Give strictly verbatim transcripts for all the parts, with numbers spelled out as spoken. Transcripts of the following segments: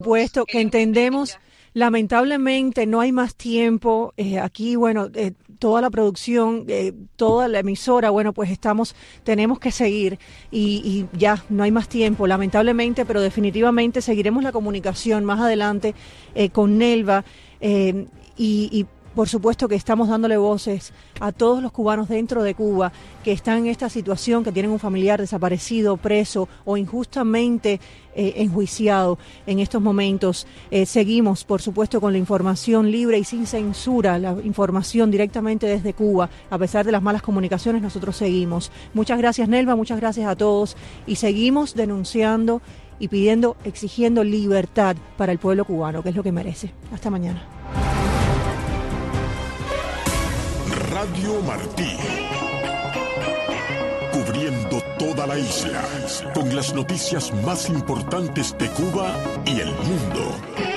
Puesto que entendemos, lamentablemente no hay más tiempo. Eh, aquí, bueno, eh, toda la producción, eh, toda la emisora, bueno, pues estamos, tenemos que seguir y, y ya no hay más tiempo, lamentablemente, pero definitivamente seguiremos la comunicación más adelante eh, con Nelva eh, y, y por supuesto que estamos dándole voces a todos los cubanos dentro de Cuba que están en esta situación, que tienen un familiar desaparecido, preso o injustamente eh, enjuiciado en estos momentos. Eh, seguimos, por supuesto, con la información libre y sin censura, la información directamente desde Cuba. A pesar de las malas comunicaciones, nosotros seguimos. Muchas gracias, Nelva, muchas gracias a todos y seguimos denunciando y pidiendo, exigiendo libertad para el pueblo cubano, que es lo que merece. Hasta mañana. Radio Martí, cubriendo toda la isla, con las noticias más importantes de Cuba y el mundo.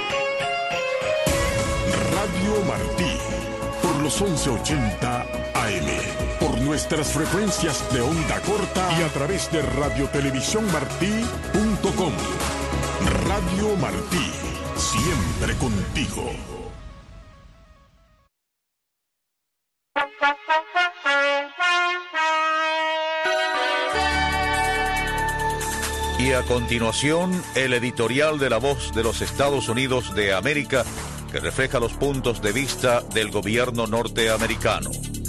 Radio Martí, por los once ochenta A M, por nuestras frecuencias de onda corta y a través de radiotelevisión martí punto com. Radio Martí, siempre contigo. Y a continuación, el editorial de La Voz de los Estados Unidos de América, que refleja los puntos de vista del gobierno norteamericano.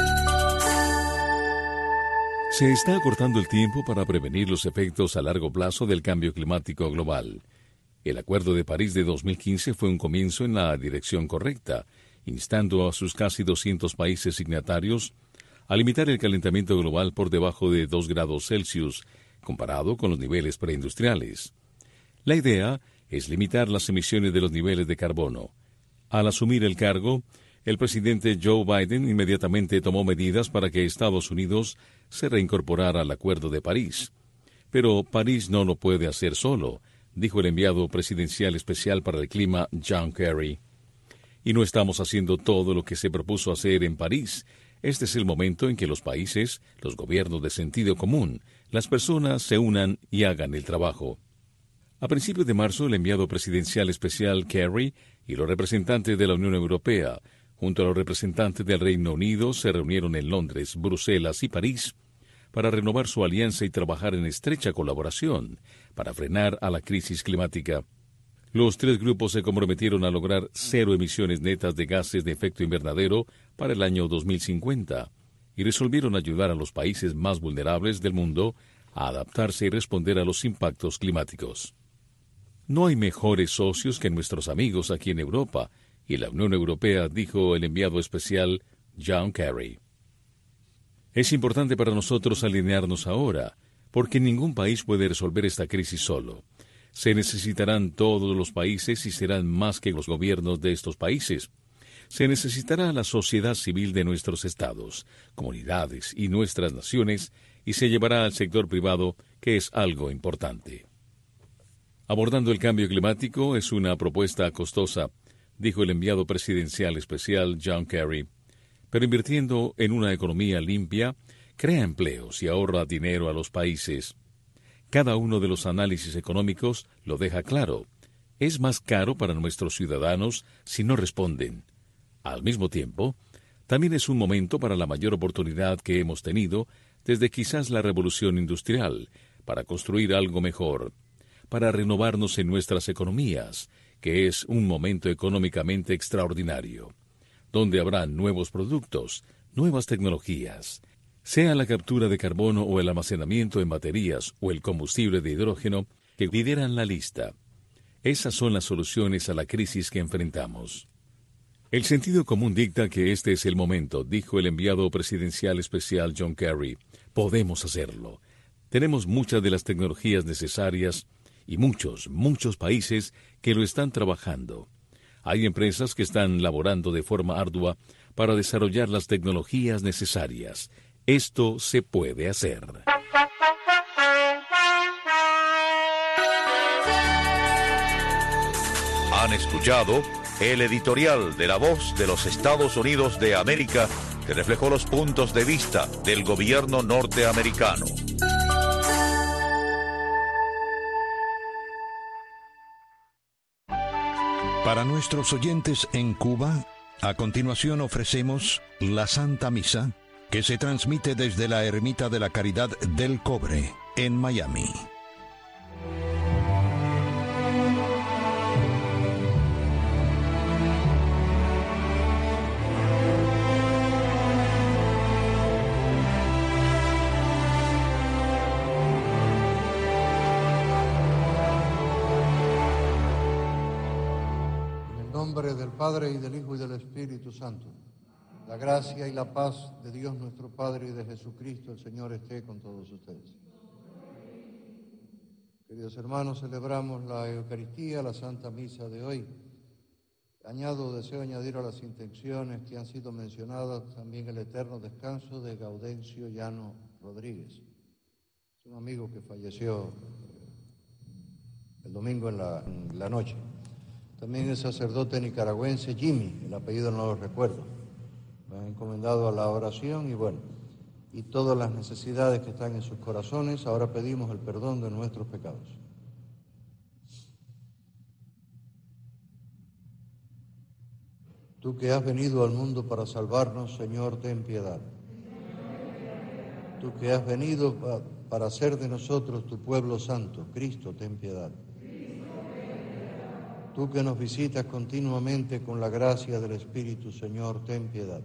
Se está acortando el tiempo para prevenir los efectos a largo plazo del cambio climático global. El Acuerdo de París de dos mil quince fue un comienzo en la dirección correcta, instando a sus casi doscientos países signatarios a limitar el calentamiento global por debajo de dos grados Celsius, comparado con los niveles preindustriales. La idea es limitar las emisiones de los niveles de carbono. Al asumir el cargo, el presidente Joe Biden inmediatamente tomó medidas para que Estados Unidos se reincorporara al Acuerdo de París. Pero París no lo puede hacer solo, dijo el enviado presidencial especial para el clima John Kerry. Y no estamos haciendo todo lo que se propuso hacer en París. Este es el momento en que los países, los gobiernos de sentido común, las personas se unan y hagan el trabajo. A principios de marzo, el enviado presidencial especial Kerry y los representantes de la Unión Europea, junto a los representantes del Reino Unido, se reunieron en Londres, Bruselas y París para renovar su alianza y trabajar en estrecha colaboración para frenar a la crisis climática. Los tres grupos se comprometieron a lograr cero emisiones netas de gases de efecto invernadero para el año dos mil cincuenta y resolvieron ayudar a los países más vulnerables del mundo a adaptarse y responder a los impactos climáticos. No hay mejores socios que nuestros amigos aquí en Europa y la Unión Europea, dijo el enviado especial John Kerry. Es importante para nosotros alinearnos ahora, porque ningún país puede resolver esta crisis solo. Se necesitarán todos los países y serán más que los gobiernos de estos países. Se necesitará la sociedad civil de nuestros estados, comunidades y nuestras naciones, y se llevará al sector privado, que es algo importante. Abordando el cambio climático es una propuesta costosa, dijo el enviado presidencial especial John Kerry, pero invirtiendo en una economía limpia, crea empleos y ahorra dinero a los países. Cada uno de los análisis económicos lo deja claro. Es más caro para nuestros ciudadanos si no responden. Al mismo tiempo, también es un momento para la mayor oportunidad que hemos tenido desde quizás la revolución industrial, para construir algo mejor, para renovarnos en nuestras economías, que es un momento económicamente extraordinario, donde habrá nuevos productos, nuevas tecnologías, sea la captura de carbono o el almacenamiento en baterías o el combustible de hidrógeno, que lideran la lista. Esas son las soluciones a la crisis que enfrentamos. El sentido común dicta que este es el momento, dijo el enviado presidencial especial John Kerry. Podemos hacerlo. Tenemos muchas de las tecnologías necesarias y muchos, muchos países que lo están trabajando. Hay empresas que están laborando de forma ardua para desarrollar las tecnologías necesarias. Esto se puede hacer. Han escuchado el editorial de La Voz de los Estados Unidos de América, que reflejó los puntos de vista del gobierno norteamericano. Para nuestros oyentes en Cuba, a continuación ofrecemos la Santa Misa, que se transmite desde la Ermita de la Caridad del Cobre, en Miami. Del Padre, y del Hijo, y del Espíritu Santo. La gracia y la paz de Dios nuestro Padre y de Jesucristo el Señor esté con todos ustedes. Queridos hermanos, celebramos la Eucaristía, la Santa Misa de hoy. Añado, deseo añadir a las intenciones que han sido mencionadas también el eterno descanso de Gaudencio Llano Rodríguez. Es un amigo que falleció el domingo en la, en la noche. También el sacerdote nicaragüense Jimmy, el apellido no lo recuerdo. Me han encomendado a la oración y bueno, y todas las necesidades que están en sus corazones. Ahora pedimos el perdón de nuestros pecados. Tú que has venido al mundo para salvarnos, Señor, ten piedad. Tú que has venido pa- para hacer de nosotros tu pueblo santo, Cristo, ten piedad. Tú que nos visitas continuamente con la gracia del Espíritu, Señor, ten piedad.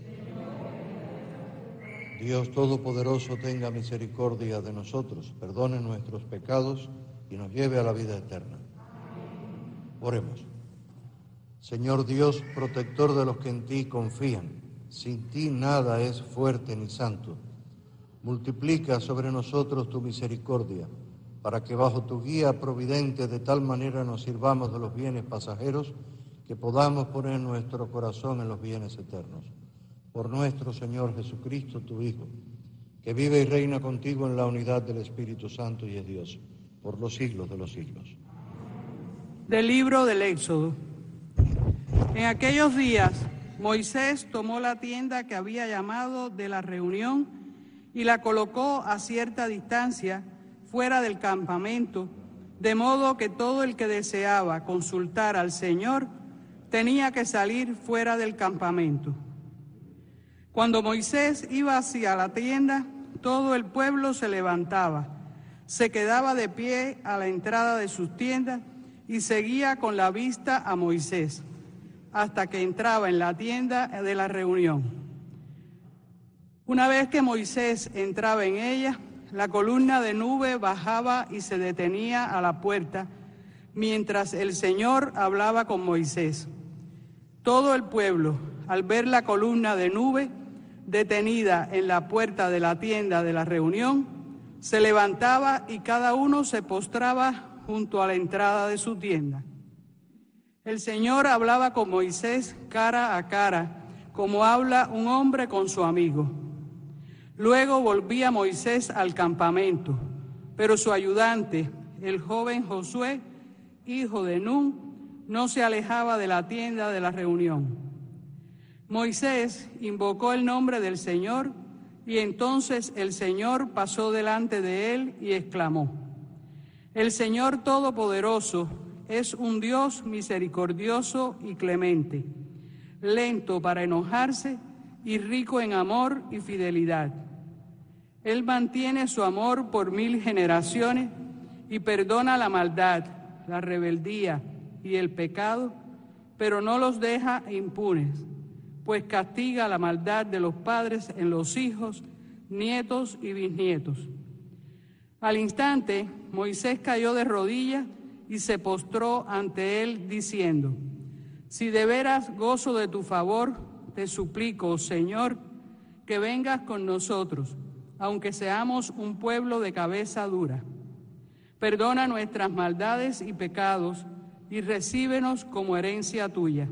Dios Todopoderoso tenga misericordia de nosotros, perdone nuestros pecados y nos lleve a la vida eterna. Oremos. Señor Dios, protector de los que en ti confían, sin ti nada es fuerte ni santo. Multiplica sobre nosotros tu misericordia, para que bajo tu guía providente de tal manera nos sirvamos de los bienes pasajeros que podamos poner nuestro corazón en los bienes eternos. Por nuestro Señor Jesucristo, tu Hijo, que vive y reina contigo en la unidad del Espíritu Santo y es Dios, por los siglos de los siglos. Del libro del Éxodo. En aquellos días, Moisés tomó la tienda que había llamado de la reunión y la colocó a cierta distancia fuera del campamento, de modo que todo el que deseaba consultar al Señor tenía que salir fuera del campamento. Cuando Moisés iba hacia la tienda, todo el pueblo se levantaba, se quedaba de pie a la entrada de sus tiendas y seguía con la vista a Moisés, hasta que entraba en la tienda de la reunión. Una vez que Moisés entraba en ella, la columna de nube bajaba y se detenía a la puerta, mientras el Señor hablaba con Moisés. Todo el pueblo, al ver la columna de nube detenida en la puerta de la tienda de la reunión, se levantaba y cada uno se postraba junto a la entrada de su tienda. El Señor hablaba con Moisés cara a cara, como habla un hombre con su amigo. Luego volvía Moisés al campamento, pero su ayudante, el joven Josué, hijo de Nun, no se alejaba de la tienda de la reunión. Moisés invocó el nombre del Señor, y entonces el Señor pasó delante de él y exclamó: El Señor Todopoderoso es un Dios misericordioso y clemente, lento para enojarse y rico en amor y fidelidad. Él mantiene su amor por mil generaciones y perdona la maldad, la rebeldía y el pecado, pero no los deja impunes, pues castiga la maldad de los padres en los hijos, nietos y bisnietos. Al instante, Moisés cayó de rodillas y se postró ante él, diciendo: Si de veras gozo de tu favor, te suplico, Señor, que vengas con nosotros, aunque seamos un pueblo de cabeza dura. Perdona nuestras maldades y pecados y recíbenos como herencia tuya.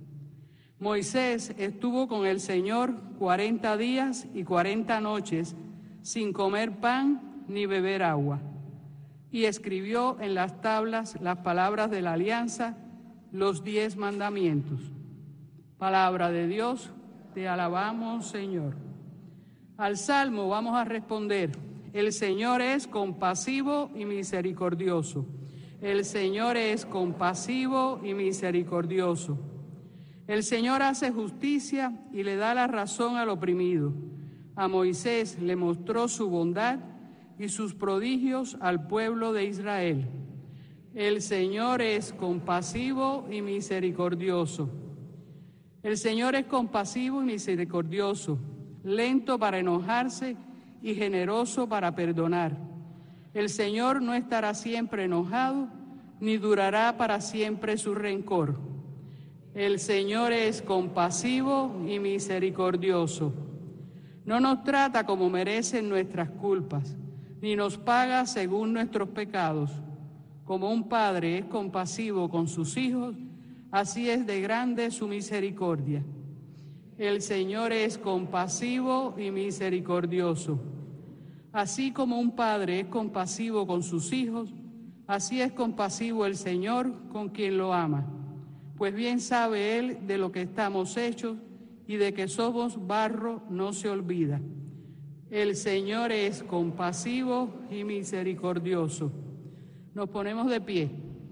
Moisés estuvo con el Señor cuarenta días y cuarenta noches sin comer pan ni beber agua, y escribió en las tablas las palabras de la alianza, los diez mandamientos. Palabra de Dios, te alabamos, Señor. Al salmo vamos a responder: el Señor es compasivo y misericordioso. El Señor es compasivo y misericordioso. El Señor hace justicia y le da la razón al oprimido. A Moisés le mostró su bondad y sus prodigios al pueblo de Israel. El Señor es compasivo y misericordioso. El Señor es compasivo y misericordioso, lento para enojarse y generoso para perdonar. El Señor no estará siempre enojado, ni durará para siempre su rencor. El Señor es compasivo y misericordioso. No nos trata como merecen nuestras culpas, ni nos paga según nuestros pecados. Como un padre es compasivo con sus hijos, así es de grande su misericordia. El Señor es compasivo y misericordioso. Así como un padre es compasivo con sus hijos, así es compasivo el Señor con quien lo ama. Pues bien sabe Él de lo que estamos hechos y de que somos barro no se olvida. El Señor es compasivo y misericordioso. Nos ponemos de pie.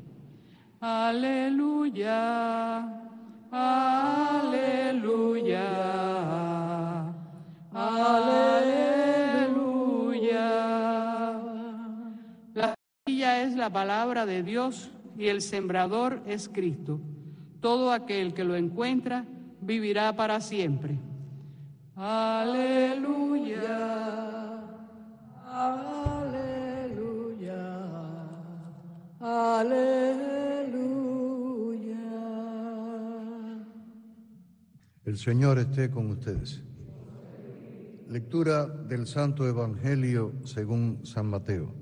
Aleluya, aleluya, aleluya. La semilla es la palabra de Dios y el sembrador es Cristo. Todo aquel que lo encuentra vivirá para siempre. Aleluya, aleluya, aleluya. El Señor esté con ustedes. Lectura del Santo Evangelio según San Mateo.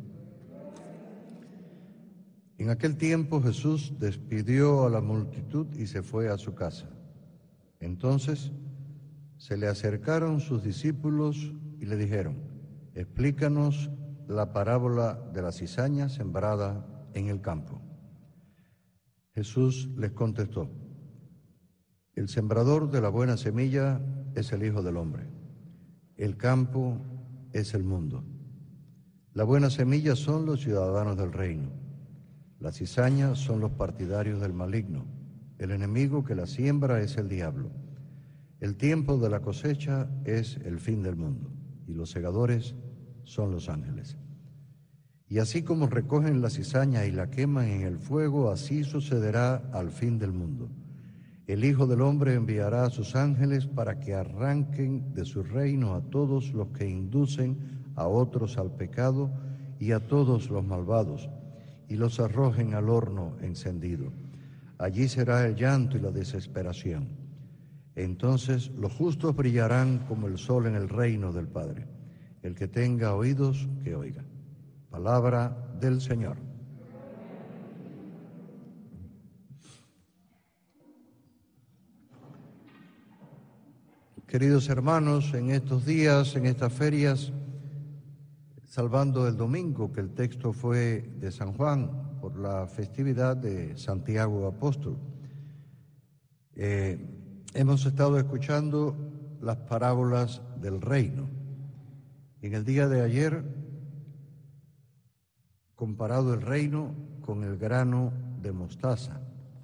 En aquel tiempo Jesús despidió a la multitud y se fue a su casa. Entonces se le acercaron sus discípulos y le dijeron: explícanos la parábola de la cizaña sembrada en el campo. Jesús les contestó: el sembrador de la buena semilla es el Hijo del Hombre. El campo es el mundo. La buena semilla son los ciudadanos del reino. La cizaña son los partidarios del maligno. El enemigo que la siembra es el diablo. El tiempo de la cosecha es el fin del mundo, y los segadores son los ángeles. Y así como recogen la cizaña y la queman en el fuego, así sucederá al fin del mundo. El Hijo del Hombre enviará a sus ángeles para que arranquen de su reino a todos los que inducen a otros al pecado y a todos los malvados, y los arrojen al horno encendido. Allí será el llanto y la desesperación. Entonces los justos brillarán como el sol en el reino del Padre. El que tenga oídos, que oiga. Palabra del Señor. Queridos hermanos, en estos días, en estas ferias, salvando el domingo, que el texto fue de San Juan, por la festividad de Santiago Apóstol, eh, hemos estado escuchando las parábolas del reino. En el día de ayer, comparado el reino con el grano de mostaza,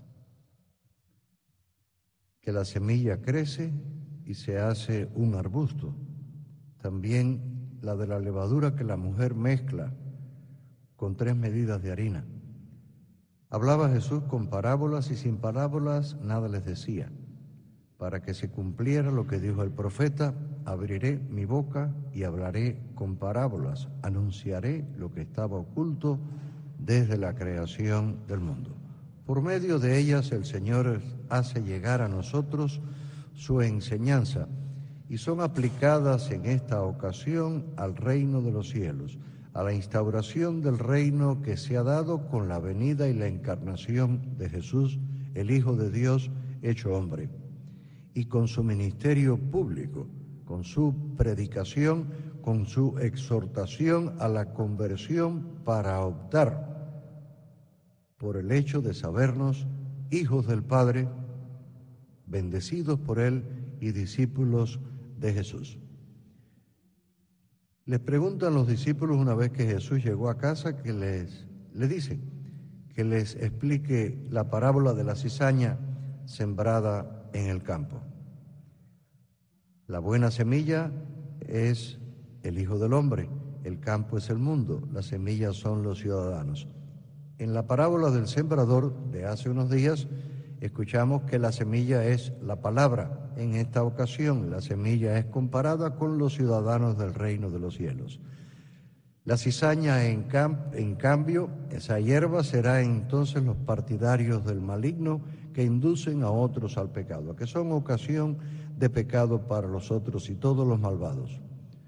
que la semilla crece y se hace un arbusto. También la de la levadura que la mujer mezcla con tres medidas de harina. Hablaba Jesús con parábolas y sin parábolas nada les decía, para que se cumpliera lo que dijo el profeta: abriré mi boca y hablaré con parábolas, anunciaré lo que estaba oculto desde la creación del mundo. Por medio de ellas el Señor hace llegar a nosotros su enseñanza, y son aplicadas en esta ocasión al reino de los cielos, a la instauración del reino que se ha dado con la venida y la encarnación de Jesús, el Hijo de Dios hecho hombre, y con su ministerio público, con su predicación, con su exhortación a la conversión para optar por el hecho de sabernos hijos del Padre, bendecidos por Él y discípulos de Jesús. Les preguntan los discípulos una vez que Jesús llegó a casa, que les le dicen que les explique la parábola de la cizaña sembrada en el campo. La buena semilla es el Hijo del Hombre, el campo es el mundo, las semillas son los ciudadanos. En la parábola del sembrador de hace unos días escuchamos que la semilla es la palabra. En esta ocasión la semilla es comparada con los ciudadanos del reino de los cielos. La cizaña, en, cam- en cambio, esa hierba será entonces los partidarios del maligno que inducen a otros al pecado, que son ocasión de pecado para los otros y todos los malvados.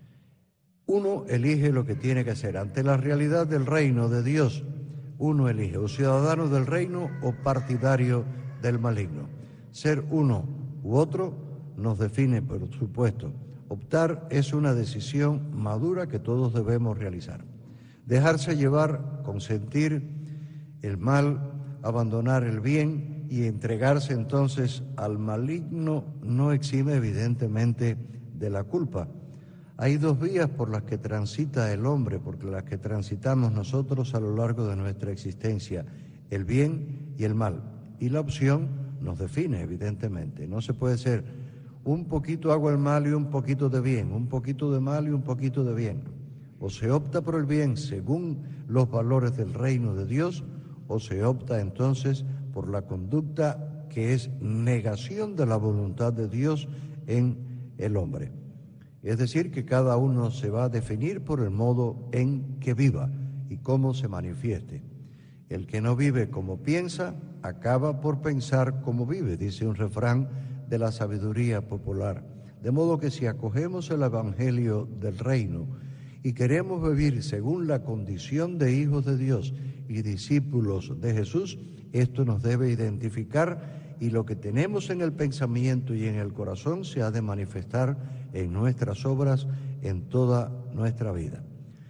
Uno elige lo que tiene que hacer. Ante la realidad del reino de Dios, uno elige o ciudadano del reino o partidario del maligno. Ser uno u otro nos define, por supuesto. Optar es una decisión madura que todos debemos realizar. Dejarse llevar, consentir el mal, abandonar el bien y entregarse entonces al maligno no exime evidentemente de la culpa. Hay dos vías por las que transita el hombre, por las que transitamos nosotros a lo largo de nuestra existencia, el bien y el mal. Y la opción nos define evidentemente. No se puede ser un poquito hago el mal y un poquito de bien, un poquito de mal y un poquito de bien. O se opta por el bien según los valores del reino de Dios, o se opta entonces por la conducta que es negación de la voluntad de Dios en el hombre. Es decir, que cada uno se va a definir por el modo en que viva y cómo se manifieste. El que no vive como piensa, acaba por pensar como vive, dice un refrán de la sabiduría popular. De modo que si acogemos el Evangelio del Reino y queremos vivir según la condición de hijos de Dios y discípulos de Jesús, esto nos debe identificar y lo que tenemos en el pensamiento y en el corazón se ha de manifestar en nuestras obras, en toda nuestra vida.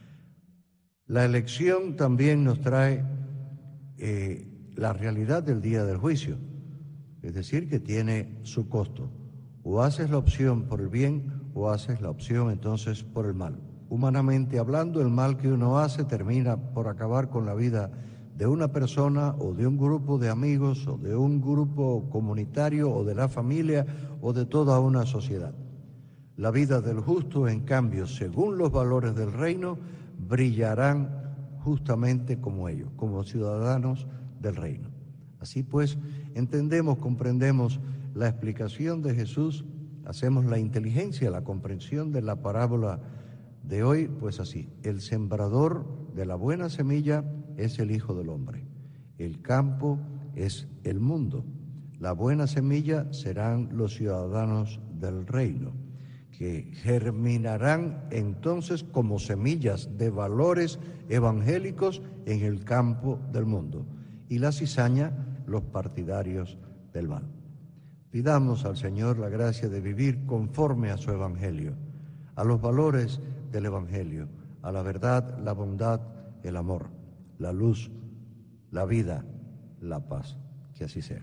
La elección también nos trae eh, la realidad del día del juicio. Es decir, que tiene su costo. O haces la opción por el bien o haces la opción entonces por el mal. Humanamente hablando, el mal que uno hace termina por acabar con la vida de una persona o de un grupo de amigos o de un grupo comunitario o de la familia o de toda una sociedad. La vida del justo, en cambio, según los valores del reino, brillarán justamente como ellos, como ciudadanos del reino. Así pues, entendemos, comprendemos la explicación de Jesús, hacemos la inteligencia, la comprensión de la parábola de hoy, pues así, el sembrador de la buena semilla es el Hijo del Hombre, el campo es el mundo, la buena semilla serán los ciudadanos del reino, que germinarán entonces como semillas de valores evangélicos en el campo del mundo, y la cizaña los partidarios del mal. Pidamos al Señor la gracia de vivir conforme a su Evangelio, a los valores del Evangelio, a la verdad, la bondad, el amor, la luz, la vida, la paz. Que así sea.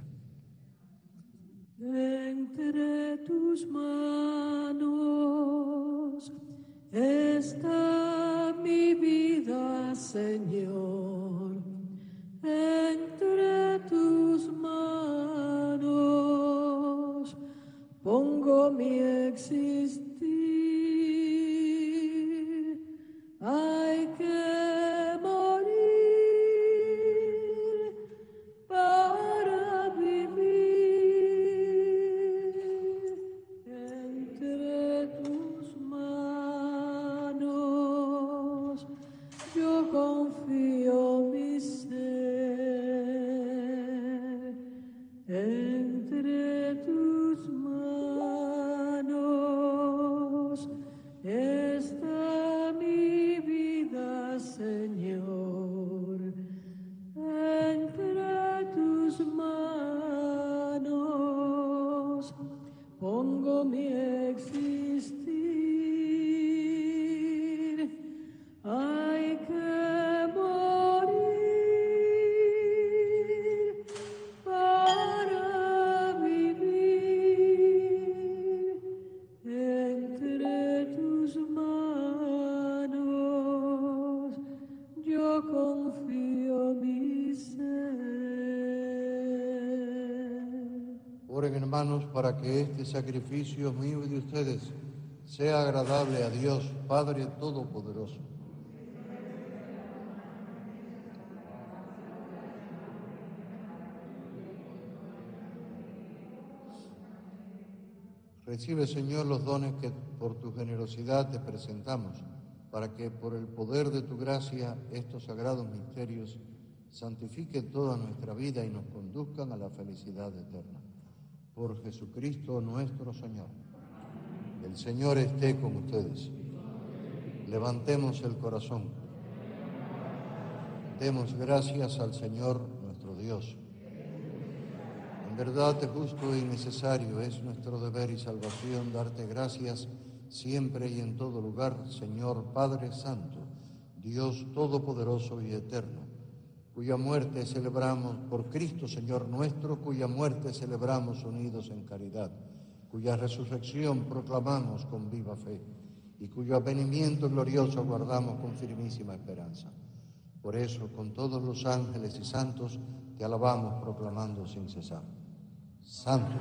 Entre tus manos está mi vida, Señor. Entre tus manos pongo mi existir. Hay que morir para vivir. Entre tus manos yo confío mi ser. Entre tus manos está mi vida, Señor. Entre tus manos pongo mi existir. Hay que morir para vivir. Entre tus manos yo confío mi ser. Oren, hermanos, para que este sacrificio mío y de ustedes sea agradable a Dios, Padre Todopoderoso. Recibe, Señor, los dones que por tu generosidad te presentamos, para que por el poder de tu gracia estos sagrados misterios santifiquen toda nuestra vida y nos conduzcan a la felicidad eterna. Por Jesucristo nuestro Señor. El Señor esté con ustedes. Levantemos el corazón. Demos gracias al Señor nuestro Dios. En verdad es justo y necesario, es nuestro deber y salvación darte gracias siempre y en todo lugar, Señor Padre Santo, Dios Todopoderoso y Eterno, cuya muerte celebramos por Cristo, Señor nuestro, cuya muerte celebramos unidos en caridad, cuya resurrección proclamamos con viva fe y cuyo avenimiento glorioso guardamos con firmísima esperanza. Por eso, con todos los ángeles y santos, te alabamos proclamando sin cesar. Santo.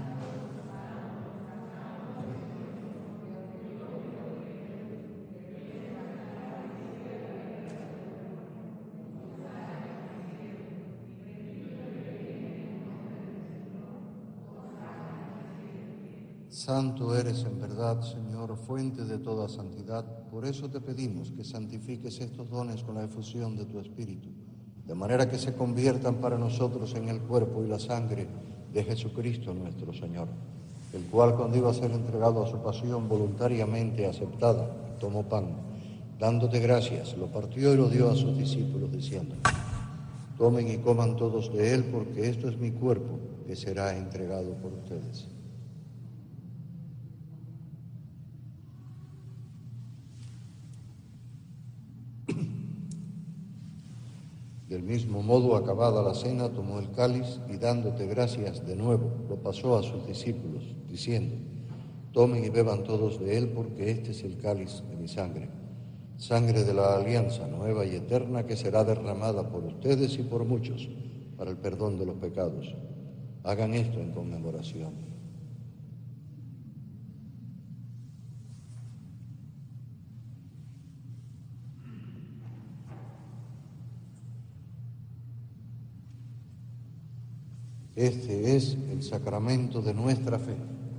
Santo eres en verdad, Señor, fuente de toda santidad. Por eso te pedimos que santifiques estos dones con la efusión de tu Espíritu, de manera que se conviertan para nosotros en el cuerpo y la sangre de Jesucristo nuestro Señor, el cual, cuando iba a ser entregado a su pasión voluntariamente aceptada, tomó pan, dándote gracias, lo partió y lo dio a sus discípulos, diciendo: tomen y coman todos de él, porque esto es mi cuerpo, que será entregado por ustedes. Del mismo modo, acabada la cena, tomó el cáliz y, dándote gracias de nuevo, lo pasó a sus discípulos, diciendo: tomen y beban todos de él, porque este es el cáliz de mi sangre, sangre de la alianza nueva y eterna, que será derramada por ustedes y por muchos para el perdón de los pecados. Hagan esto en conmemoración. Este es el sacramento de nuestra fe.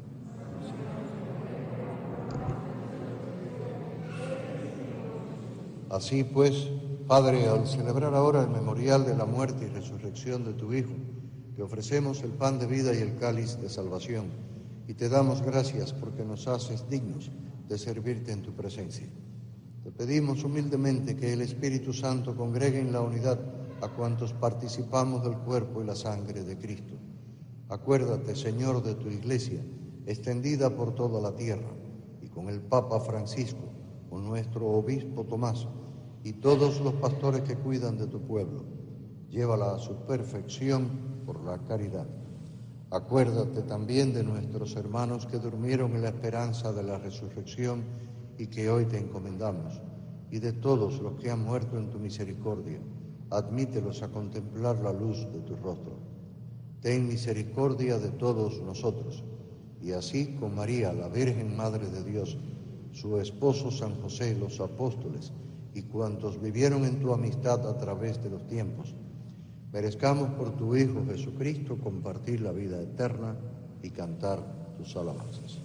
Así pues, Padre, al celebrar ahora el memorial de la muerte y resurrección de tu Hijo, te ofrecemos el pan de vida y el cáliz de salvación, y te damos gracias porque nos haces dignos de servirte en tu presencia. Te pedimos humildemente que el Espíritu Santo congregue en la unidad a cuantos participamos del cuerpo y la sangre de Cristo. Acuérdate, Señor, de tu Iglesia, extendida por toda la tierra, y con el Papa Francisco, con nuestro Obispo Tomás, y todos los pastores que cuidan de tu pueblo. Llévala a su perfección por la caridad. Acuérdate también de nuestros hermanos que durmieron en la esperanza de la resurrección y que hoy te encomendamos, y de todos los que han muerto en tu misericordia. Admítelos a contemplar la luz de tu rostro. Ten misericordia de todos nosotros, y así con María, la Virgen Madre de Dios, su esposo San José, los apóstoles y cuantos vivieron en tu amistad a través de los tiempos, merezcamos por tu Hijo Jesucristo compartir la vida eterna y cantar tus alabanzas.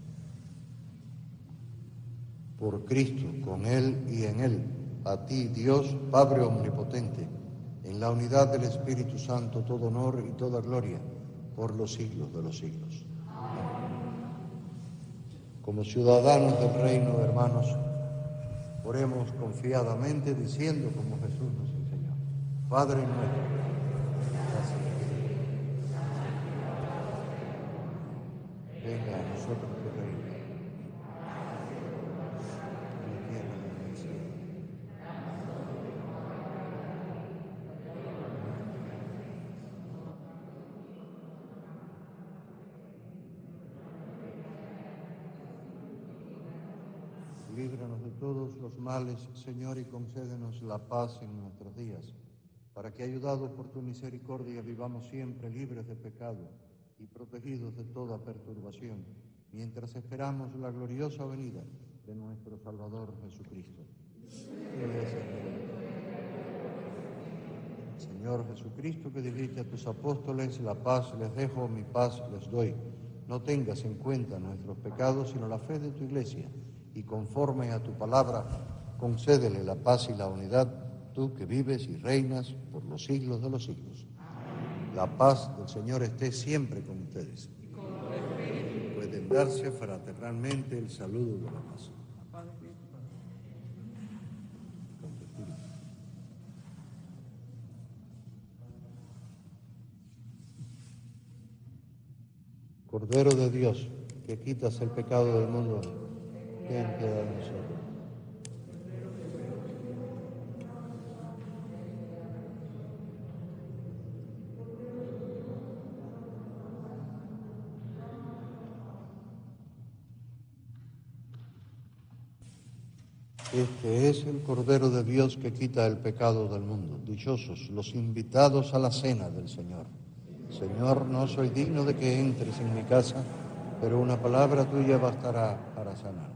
Por Cristo, con Él y en Él, a ti, Dios, Padre Omnipotente, en la unidad del Espíritu Santo, todo honor y toda gloria, por los siglos de los siglos. Como ciudadanos del reino, hermanos, oremos confiadamente, diciendo como Jesús nos enseñó: Padre nuestro, venga a nosotros tu reino. Líbranos de todos los males, Señor, y concédenos la paz en nuestros días, para que, ayudados por tu misericordia, vivamos siempre libres de pecado y protegidos de toda perturbación, mientras esperamos la gloriosa venida de nuestro Salvador Jesucristo. Él es el Señor Jesucristo, que dijiste a tus apóstoles: la paz les dejo, mi paz les doy. No tengas en cuenta nuestros pecados, sino la fe de tu Iglesia, y conforme a tu palabra, concédele la paz y la unidad, tú que vives y reinas por los siglos de los siglos. La paz del Señor esté siempre con ustedes. Pueden darse fraternalmente el saludo de la paz. Cordero de Dios, que quitas el pecado del mundo, ten piedad de nosotros. Este es el Cordero de Dios que quita el pecado del mundo. Dichosos los invitados a la cena del Señor. Señor, no soy digno de que entres en mi casa, pero una palabra tuya bastará para sanarme.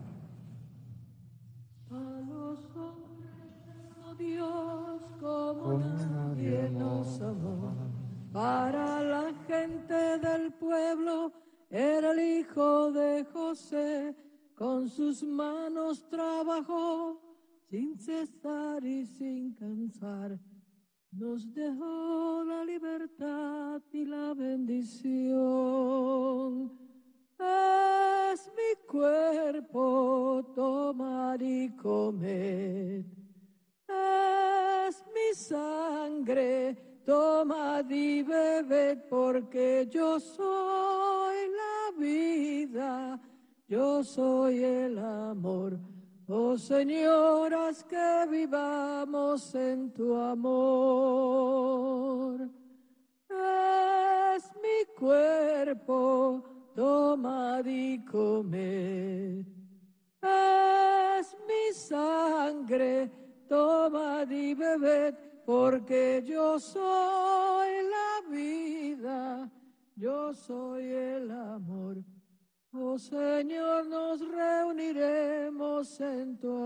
A los hombres, oh Dios, como nadie nos amó. Para la gente del pueblo era el hijo de José. Con sus manos trabajó sin cesar y sin cansar. Nos dejó la libertad y la bendición. Es mi cuerpo, tomad y comed. Es mi sangre, tomad y bebed, porque yo soy la vida. Yo soy el amor, oh Señor, haz que vivamos en tu amor. Es mi cuerpo, tomad y comed. Es mi sangre, tomad y bebed, porque yo soy la vida, yo soy el amor. Oh Señor, nos reuniremos en tu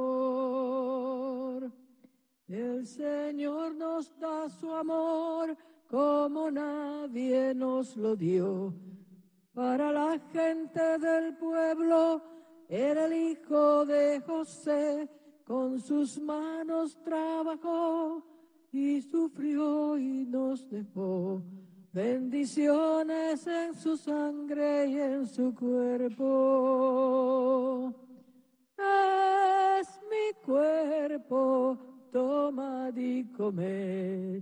amor. El Señor nos da su amor como nadie nos lo dio. Para la gente del pueblo era el hijo de José. Con sus manos trabajó y sufrió y nos dejó. Bendiciones en su sangre y en su cuerpo. Es mi cuerpo, tomad y comed.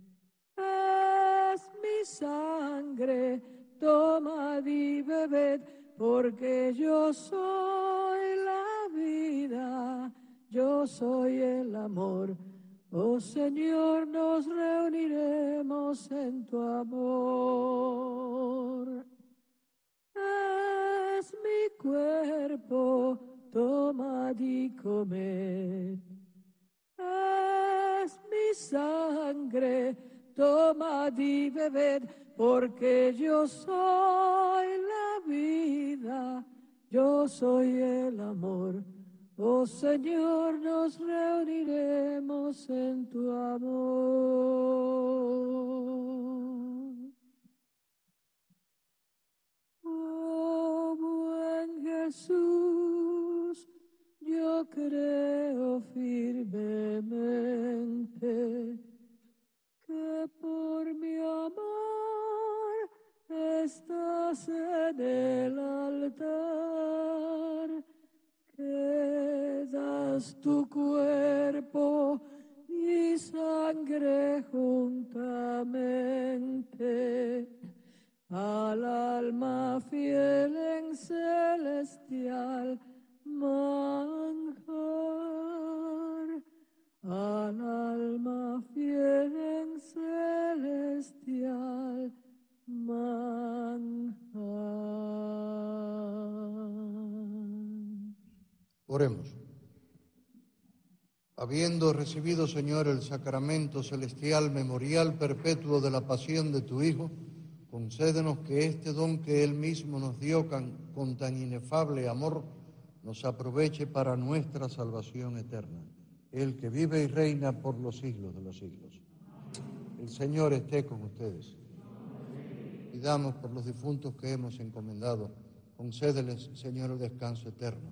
Es mi sangre, tomad y bebed, porque yo soy la vida, yo soy el amor. Oh Señor, nos reuniremos en tu amor. Es mi cuerpo, tomad y comed. Es mi sangre, tomad y bebed, porque yo soy la vida, yo soy el amor. Oh Señor, nos reuniremos en tu amor. Oh buen Jesús, yo creo firmemente que por mi amor estás en el altar, que das tu cuerpo y sangre juntamente al alma fiel en celestial manjar, al alma fiel en celestial manjar. Oremos. Habiendo recibido, Señor, el sacramento celestial memorial perpetuo de la pasión de tu Hijo, con concédenos que este don que Él mismo nos dio con tan inefable amor nos aproveche para nuestra salvación eterna. Él que vive y reina por los siglos de los siglos. El Señor esté con ustedes. Pidamos por los difuntos que hemos encomendado. Concédeles, Señor, el descanso eterno.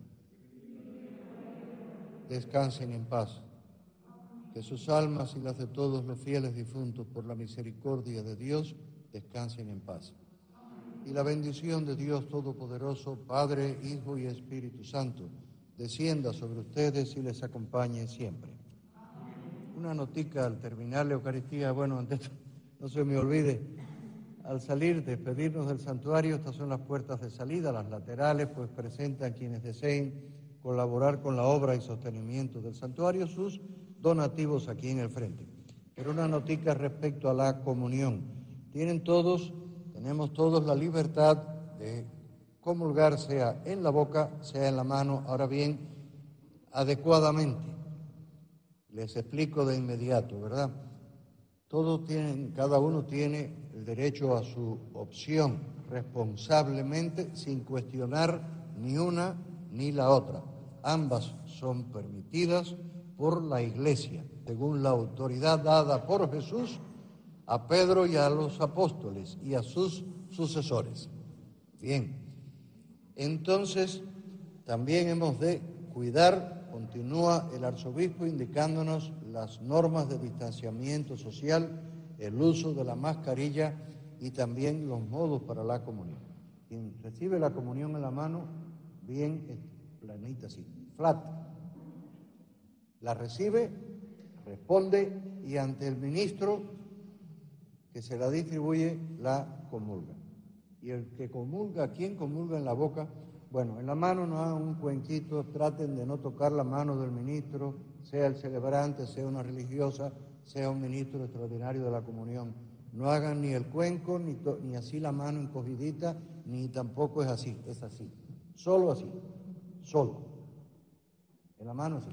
Descansen en paz. Que sus almas y las de todos los fieles difuntos, por la misericordia de Dios, descansen en paz. Y la bendición de Dios Todopoderoso, Padre, Hijo y Espíritu Santo, descienda sobre ustedes y les acompañe siempre. Una notica al terminar la Eucaristía, bueno, antes no se me olvide, al salir, despedirnos del santuario, estas son las puertas de salida, las laterales, pues presentan quienes deseen colaborar con la obra y sostenimiento del santuario sus donativos aquí en el frente. Pero una notica respecto a la comunión. Tienen todos, tenemos todos la libertad de comulgar, sea en la boca, sea en la mano, ahora bien, adecuadamente. Les explico de inmediato, ¿verdad? Todos tienen, cada uno tiene el derecho a su opción responsablemente, sin cuestionar ni una ni la otra. Ambas son permitidas por la Iglesia, según la autoridad dada por Jesús a Pedro y a los apóstoles y a sus sucesores. Bien, entonces también hemos de cuidar, continúa el arzobispo indicándonos las normas de distanciamiento social, el uso de la mascarilla y también los modos para la comunión. Quien recibe la comunión en la mano, bien planita así, flat, la recibe, responde y ante el ministro que se la distribuye la comulga. Y el que comulga, ¿quién comulga en la boca? Bueno, en la mano no hagan un cuenquito, traten de no tocar la mano del ministro, sea el celebrante, sea una religiosa, sea un ministro extraordinario de la comunión. No hagan ni el cuenco, ni, to- ni así la mano encogidita, ni tampoco es así, es así. Solo así, solo. En la mano así.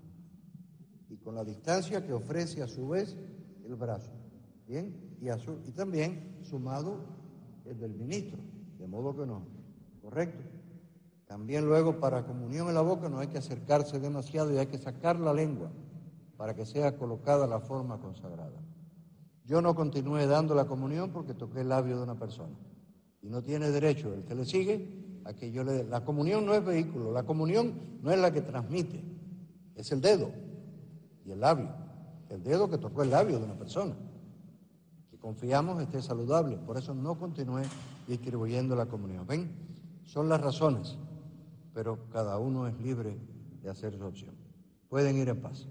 Y con la distancia que ofrece a su vez el brazo. ¿Bien? Y, a su, y también sumado el del ministro, de modo que no. ¿Correcto? También luego para comunión en la boca no hay que acercarse demasiado y hay que sacar la lengua para que sea colocada la forma consagrada. Yo no continué dando la comunión porque toqué el labio de una persona. Y no tiene derecho el que le sigue a que yo le dé. La comunión no es vehículo, la comunión no es la que transmite, es el dedo y el labio. El dedo que tocó el labio de una persona. Que confiamos esté saludable. Por eso no continué distribuyendo la comunión. ¿Ven? Son las razones, pero cada uno es libre de hacer su opción. Pueden ir en paz.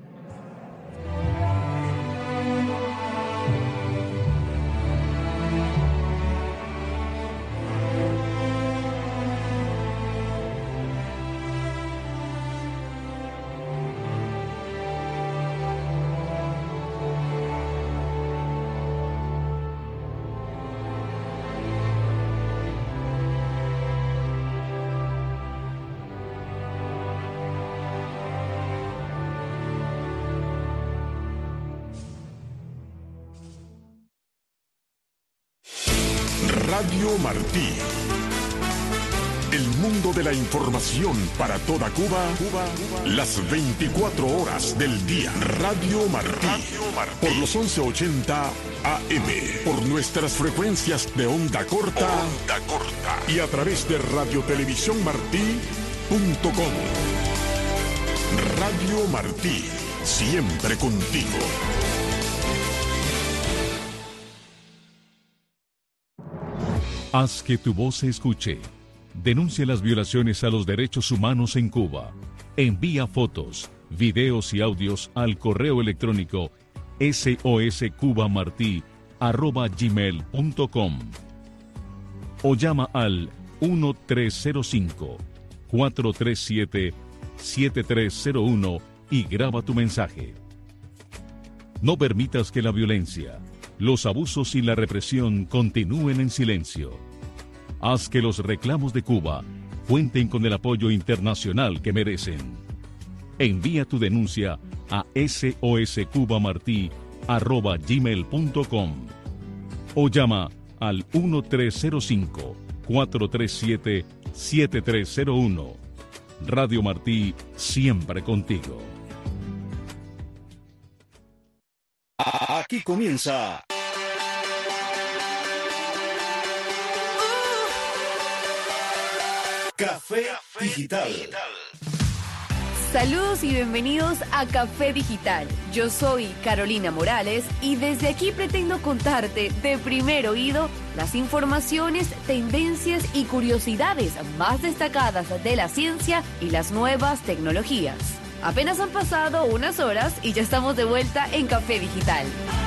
Radio Martí. El mundo de la información para toda Cuba, Cuba, las veinticuatro horas del día. Radio Martí. Radio Martí. Por los once ochenta A M. Por nuestras frecuencias de onda corta. Onda corta. Y a través de radio televisión martí punto com. Radio Martí. Siempre contigo. Haz que tu voz se escuche. Denuncia las violaciones a los derechos humanos en Cuba. Envía fotos, videos y audios al correo electrónico soscubamartí arroba gmail punto com o llama al uno tres cero cinco, cuatro tres siete, siete tres cero uno y graba tu mensaje. No permitas que la violencia, los abusos y la represión continúen en silencio. Haz que los reclamos de Cuba cuenten con el apoyo internacional que merecen. Envía tu denuncia a soscubamartí arroba gmail punto com o llama al uno tres cero cinco, cuatro tres siete, siete tres cero uno. Radio Martí, siempre contigo. Aquí comienza Café Digital. Saludos y bienvenidos a Café Digital. Yo soy Carolina Morales y desde aquí pretendo contarte de primer oído las informaciones, tendencias y curiosidades más destacadas de la ciencia y las nuevas tecnologías. Apenas han pasado unas horas y ya estamos de vuelta en Café Digital.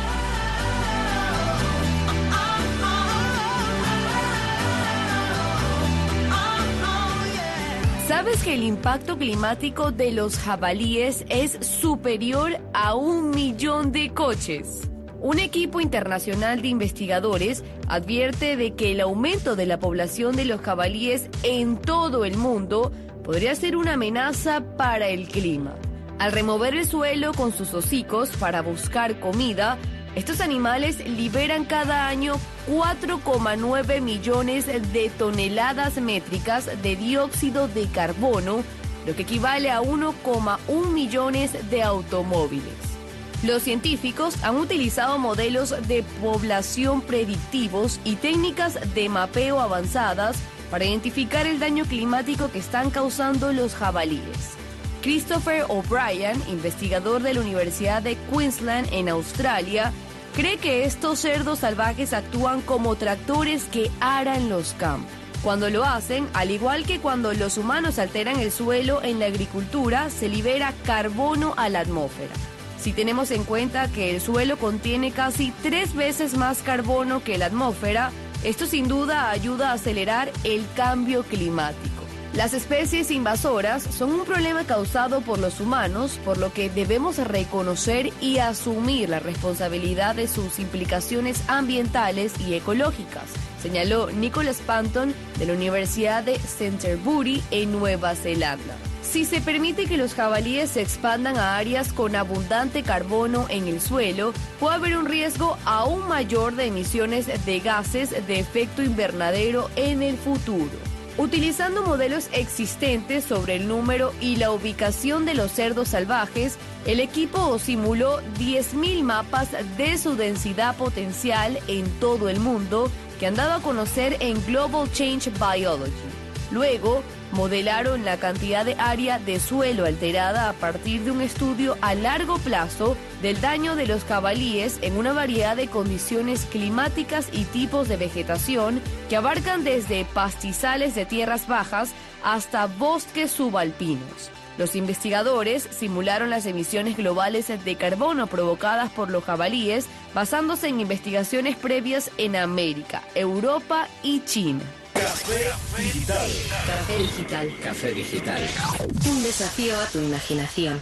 ¿Sabes que el impacto climático de los jabalíes es superior a un millón de coches? Un equipo internacional de investigadores advierte de que el aumento de la población de los jabalíes en todo el mundo podría ser una amenaza para el clima. Al remover el suelo con sus hocicos para buscar comida, estos animales liberan cada año cuatro coma nueve millones de toneladas métricas de dióxido de carbono, lo que equivale a uno coma uno millones de automóviles. Los científicos han utilizado modelos de población predictivos y técnicas de mapeo avanzadas para identificar el daño climático que están causando los jabalíes. Christopher O'Brien, investigador de la Universidad de Queensland en Australia, cree que estos cerdos salvajes actúan como tractores que aran los campos. Cuando lo hacen, al igual que cuando los humanos alteran el suelo en la agricultura, se libera carbono a la atmósfera. Si tenemos en cuenta que el suelo contiene casi tres veces más carbono que la atmósfera, esto sin duda ayuda a acelerar el cambio climático. Las especies invasoras son un problema causado por los humanos, por lo que debemos reconocer y asumir la responsabilidad de sus implicaciones ambientales y ecológicas, señaló Nicholas Panton de la Universidad de Canterbury en Nueva Zelanda. Si se permite que los jabalíes se expandan a áreas con abundante carbono en el suelo, puede haber un riesgo aún mayor de emisiones de gases de efecto invernadero en el futuro. Utilizando modelos existentes sobre el número y la ubicación de los cerdos salvajes, el equipo simuló diez mil mapas de su densidad potencial en todo el mundo que han dado a conocer en Global Change Biology. Luego, modelaron la cantidad de área de suelo alterada a partir de un estudio a largo plazo del daño de los jabalíes en una variedad de condiciones climáticas y tipos de vegetación que abarcan desde pastizales de tierras bajas hasta bosques subalpinos. Los investigadores simularon las emisiones globales de carbono provocadas por los jabalíes basándose en investigaciones previas en América, Europa y China. Café Digital. Café Digital. Café Digital. Un desafío a tu imaginación.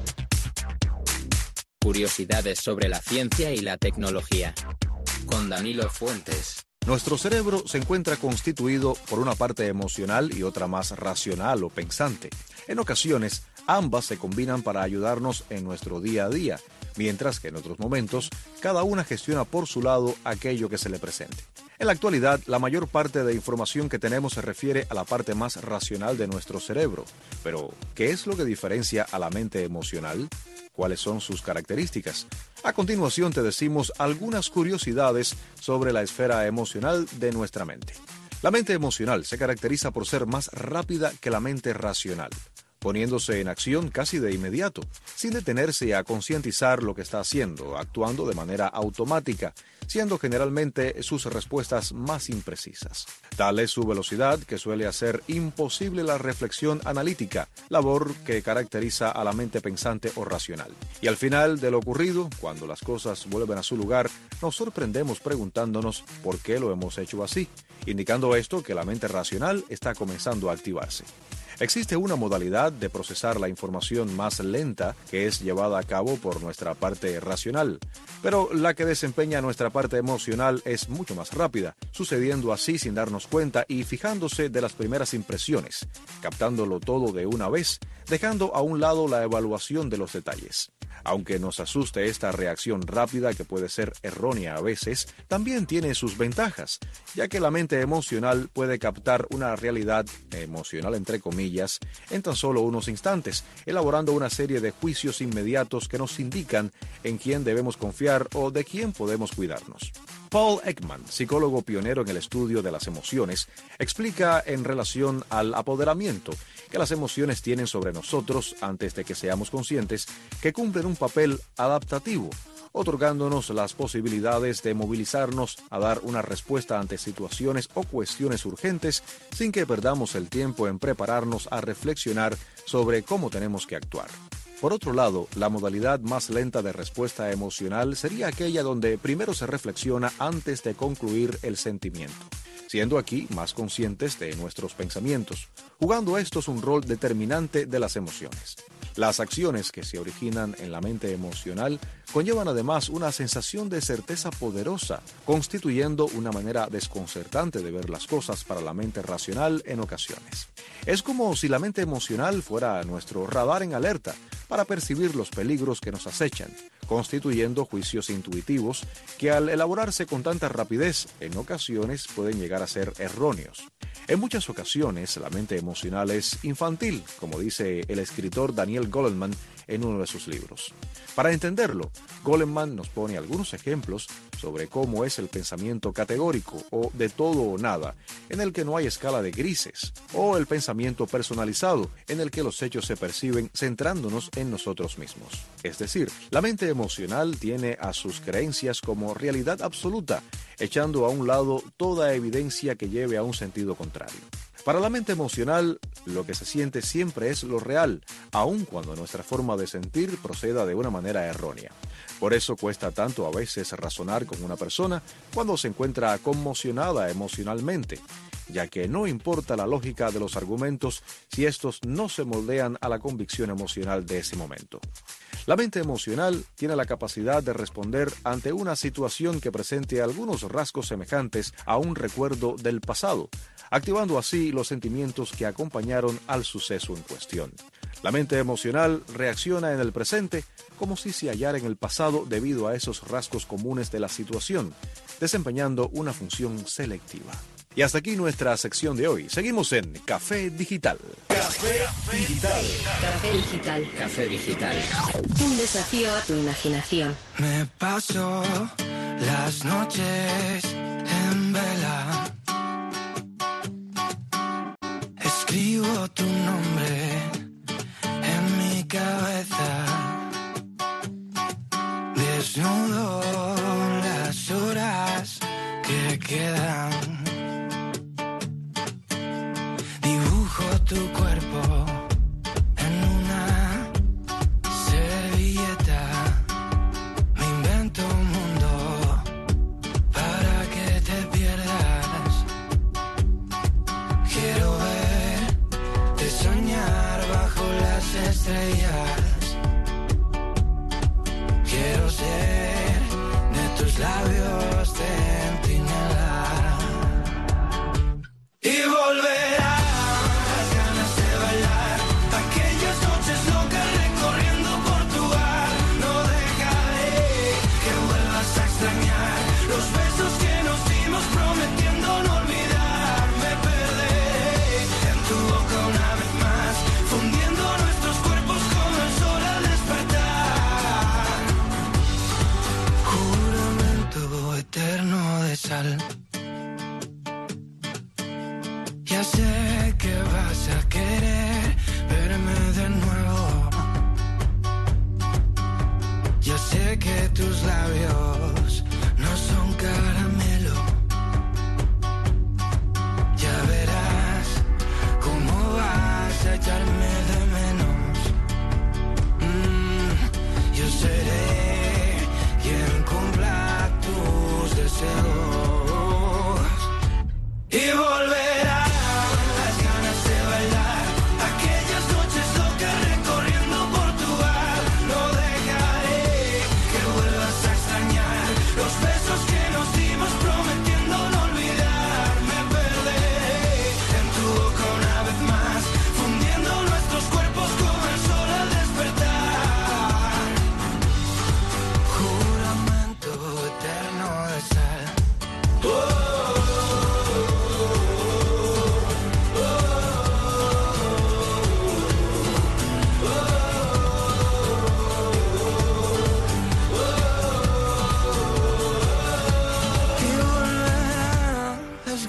Curiosidades sobre la ciencia y la tecnología. Con Danilo Fuentes. Nuestro cerebro se encuentra constituido por una parte emocional y otra más racional o pensante. En ocasiones, ambas se combinan para ayudarnos en nuestro día a día, mientras que en otros momentos, cada una gestiona por su lado aquello que se le presente. En la actualidad, la mayor parte de información que tenemos se refiere a la parte más racional de nuestro cerebro. Pero, ¿qué es lo que diferencia a la mente emocional? ¿Cuáles son sus características? A continuación te decimos algunas curiosidades sobre la esfera emocional de nuestra mente. La mente emocional se caracteriza por ser más rápida que la mente racional, poniéndose en acción casi de inmediato, sin detenerse a concientizar lo que está haciendo, actuando de manera automática, siendo generalmente sus respuestas más imprecisas. Tal es su velocidad que suele hacer imposible la reflexión analítica, labor que caracteriza a la mente pensante o racional. Y al final de lo ocurrido, cuando las cosas vuelven a su lugar, nos sorprendemos preguntándonos por qué lo hemos hecho así, indicando esto que la mente racional está comenzando a activarse. Existe una modalidad de procesar la información más lenta que es llevada a cabo por nuestra parte racional, pero la que desempeña nuestra parte emocional es mucho más rápida, sucediendo así sin darnos cuenta y fijándose de las primeras impresiones, captándolo todo de una vez, dejando a un lado la evaluación de los detalles. Aunque nos asuste esta reacción rápida que puede ser errónea a veces, también tiene sus ventajas, ya que la mente emocional puede captar una realidad emocional entre comillas en tan solo unos instantes, elaborando una serie de juicios inmediatos que nos indican en quién debemos confiar o de quién podemos cuidarnos. Paul Ekman, psicólogo pionero en el estudio de las emociones, explica en relación al apoderamiento que las emociones tienen sobre nosotros antes de que seamos conscientes que cumplen un papel adaptativo, otorgándonos las posibilidades de movilizarnos a dar una respuesta ante situaciones o cuestiones urgentes sin que perdamos el tiempo en prepararnos a reflexionar sobre cómo tenemos que actuar. Por otro lado, la modalidad más lenta de respuesta emocional sería aquella donde primero se reflexiona antes de concluir el sentimiento, siendo aquí más conscientes de nuestros pensamientos, jugando estos un rol determinante de las emociones. Las acciones que se originan en la mente emocional conllevan además una sensación de certeza poderosa, constituyendo una manera desconcertante de ver las cosas para la mente racional en ocasiones. Es como si la mente emocional fuera nuestro radar en alerta para percibir los peligros que nos acechan, constituyendo juicios intuitivos que al elaborarse con tanta rapidez en ocasiones pueden llegar a ser erróneos. En muchas ocasiones la mente emocional es infantil, como dice el escritor Daniel Goleman en uno de sus libros. Para entenderlo, Goleman nos pone algunos ejemplos sobre cómo es el pensamiento categórico o de todo o nada, en el que no hay escala de grises, o el pensamiento personalizado, en el que los hechos se perciben centrándonos en nosotros mismos. Es decir, la mente emocional tiene a sus creencias como realidad absoluta, echando a un lado toda evidencia que lleve a un sentido contrario. Para la mente emocional, lo que se siente siempre es lo real, aun cuando nuestra forma de sentir proceda de una manera errónea. Por eso cuesta tanto a veces razonar con una persona cuando se encuentra conmocionada emocionalmente, ya que no importa la lógica de los argumentos si estos no se moldean a la convicción emocional de ese momento. La mente emocional tiene la capacidad de responder ante una situación que presente algunos rasgos semejantes a un recuerdo del pasado, activando así los sentimientos que acompañaron al suceso en cuestión. La mente emocional reacciona en el presente como si se hallara en el pasado debido a esos rasgos comunes de la situación, desempeñando una función selectiva. Y hasta aquí nuestra sección de hoy. Seguimos en Café Digital. Café Digital. Café Digital. Café Digital. Un desafío a tu imaginación. Me paso las noches en vela. Escribo tu nombre en mi cabeza. Desnudo las horas que quedan. Tu cuerpo en una servilleta. Me invento un mundo para que te pierdas. Quiero verte soñar bajo las estrellas. Quiero ser de tus labios centinela y volver a sal. Ya sé que vas a querer verme de nuevo. Ya sé que tus labios no son caramelo. Ya verás cómo vas a echarme de menos. Mm, yo seré quien cumpla tus deseos. Y volverán las ganas de bailar,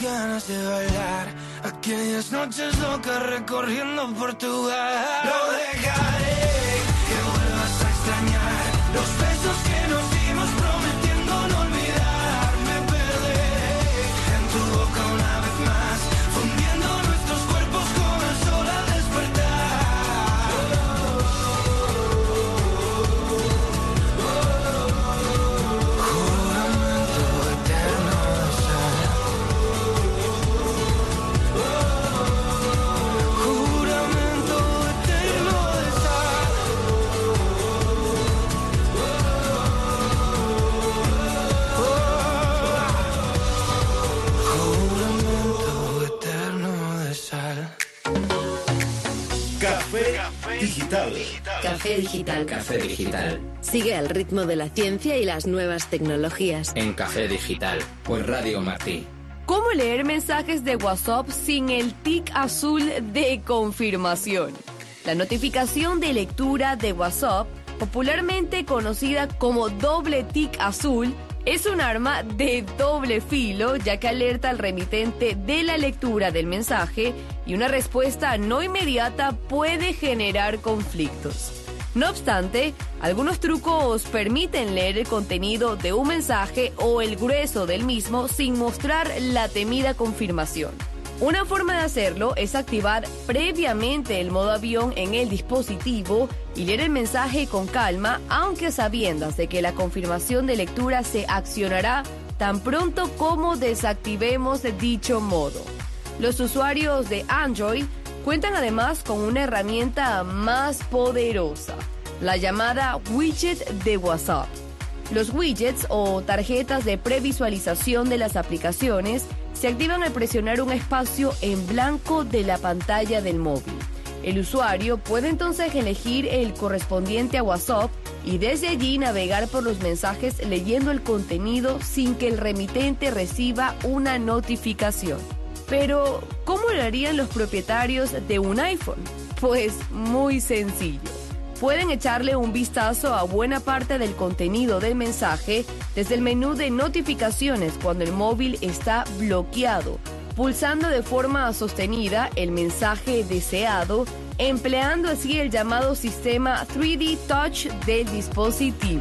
ganas de bailar aquellas noches locas recorriendo Portugal. No dejaré que vuelvas a extrañar los besos que nos dimos prometiendo no olvidar. Me perderé en tu boca una vez más, fundiendo nuestros cuerpos con el sol al despertar. Juramento eterno de sal. Juramento eterno de sal. Juramento eterno de sal. Café Digital. Café Digital. Café Digital. Sigue al ritmo de la ciencia y las nuevas tecnologías. En Café Digital, por Radio Martí. ¿Cómo leer mensajes de WhatsApp sin el tic azul de confirmación? La notificación de lectura de WhatsApp, popularmente conocida como doble tic azul, es un arma de doble filo, ya que alerta al remitente de la lectura del mensaje y una respuesta no inmediata puede generar conflictos. No obstante, algunos trucos permiten leer el contenido de un mensaje o el grueso del mismo sin mostrar la temida confirmación. Una forma de hacerlo es activar previamente el modo avión en el dispositivo y leer el mensaje con calma, aunque a sabiendas de que la confirmación de lectura se accionará tan pronto como desactivemos dicho modo. Los usuarios de Android cuentan además con una herramienta más poderosa, la llamada widget de WhatsApp. Los widgets o tarjetas de previsualización de las aplicaciones se activan al presionar un espacio en blanco de la pantalla del móvil. El usuario puede entonces elegir el correspondiente a WhatsApp y desde allí navegar por los mensajes leyendo el contenido sin que el remitente reciba una notificación. Pero, ¿cómo lo harían los propietarios de un iPhone? Pues muy sencillo. Pueden echarle un vistazo a buena parte del contenido del mensaje desde el menú de notificaciones cuando el móvil está bloqueado, pulsando de forma sostenida el mensaje deseado, empleando así el llamado sistema tres D Touch del dispositivo.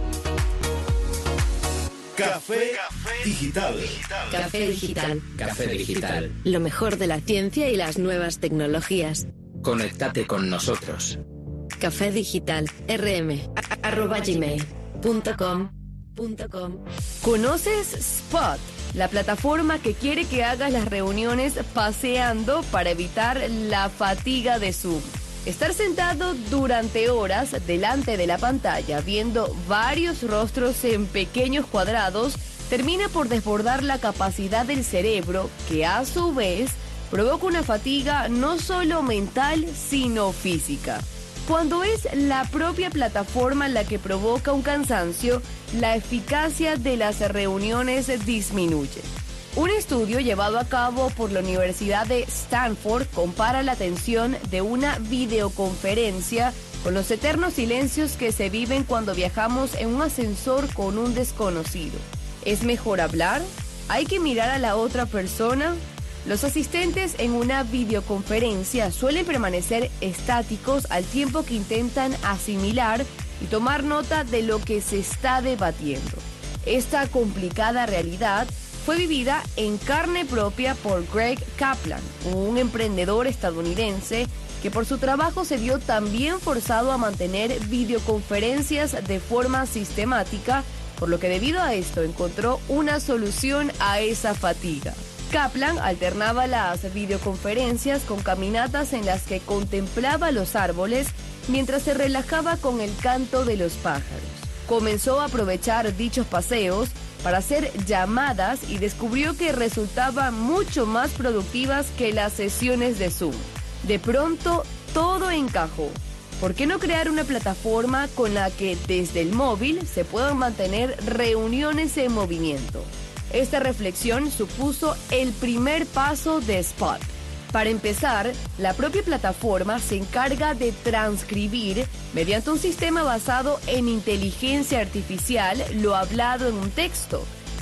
Café Digital. Café Digital. Café Digital. Lo mejor de la ciencia y las nuevas tecnologías. Conéctate con nosotros. Café Digital. rm arroba gmail punto com punto com. ¿Conoces Spot? La plataforma que quiere que hagas las reuniones paseando para evitar la fatiga de Zoom. Estar sentado durante horas delante de la pantalla viendo varios rostros en pequeños cuadrados termina por desbordar la capacidad del cerebro, que a su vez provoca una fatiga no solo mental sino física. Cuando es la propia plataforma la que provoca un cansancio, la eficacia de las reuniones disminuye. Un estudio llevado a cabo por la Universidad de Stanford compara la tensión de una videoconferencia con los eternos silencios que se viven cuando viajamos en un ascensor con un desconocido. ¿Es mejor hablar? ¿Hay que mirar a la otra persona? Los asistentes en una videoconferencia suelen permanecer estáticos al tiempo que intentan asimilar y tomar nota de lo que se está debatiendo. Esta complicada realidad fue vivida en carne propia por Greg Kaplan, un emprendedor estadounidense que por su trabajo se vio también forzado a mantener videoconferencias de forma sistemática, por lo que debido a esto encontró una solución a esa fatiga. Kaplan alternaba las videoconferencias con caminatas en las que contemplaba los árboles mientras se relajaba con el canto de los pájaros. Comenzó a aprovechar dichos paseos para hacer llamadas y descubrió que resultaban mucho más productivas que las sesiones de Zoom. De pronto, todo encajó. ¿Por qué no crear una plataforma con la que desde el móvil se puedan mantener reuniones en movimiento? Esta reflexión supuso el primer paso de Spot. Para empezar, la propia plataforma se encarga de transcribir, mediante un sistema basado en inteligencia artificial, lo hablado en un texto,